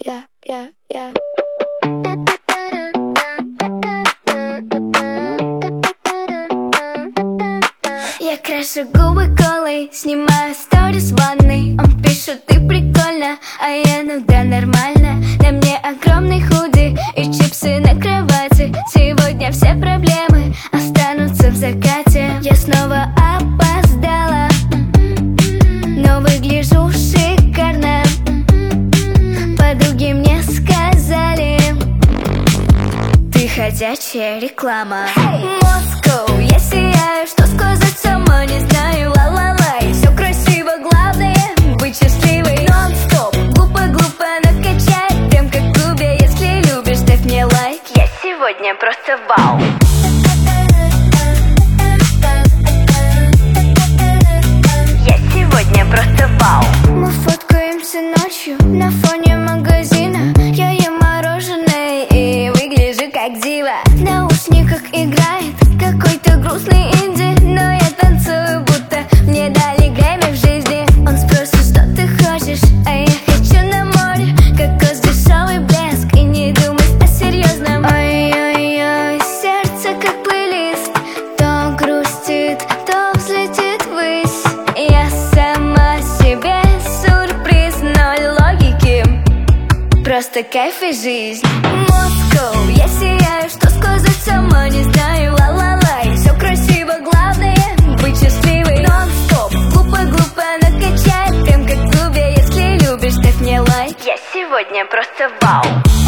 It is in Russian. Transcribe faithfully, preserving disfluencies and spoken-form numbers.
я, я, я. Я крашу губы колой, снимаю сторис в ванной. Он пишет, ты прикольно, а я, ну да, нормально. На мне огромный худи и чипсы на кровати. Сегодня все проблемы останутся в закате. Я снова опоздала, но выгляжу шикарно. Подруги мне сказали, ты ходячая реклама. Москва, я сияю, что сказать сама не знаю. Ла-ла-ла, и все красиво, главное быть счастливой. Нон-стоп, глупо-глупо накачай, прям как в клубе. Если любишь, ставь мне лайк, я сегодня просто вау. Я сегодня просто вау. Мы фоткаемся ночью на фоне магазина. Я ем мороженое и выгляжу как дива. В наушниках играет какой-то грустный инди, но я танцую, будто мне дали Грэмми в жизни. Он спросит, что ты хочешь, а я хочу на море. Кокос, дешевый блеск, и не думать о серьезном. Ой-ой-ой, сердце как плейлист, то грустит, то взлетит ввысь. Я сама себе сюрприз, ноль логики, просто кайф и жизнь. Москва, я сияю, что сказать сама не знаю. Ла-ла-ла, и все красиво, главное быть счастливой. Нон-стоп, глупо-глупо накачай, прям как в клубе. Если любишь, ставь мне лайк, я сегодня просто вау.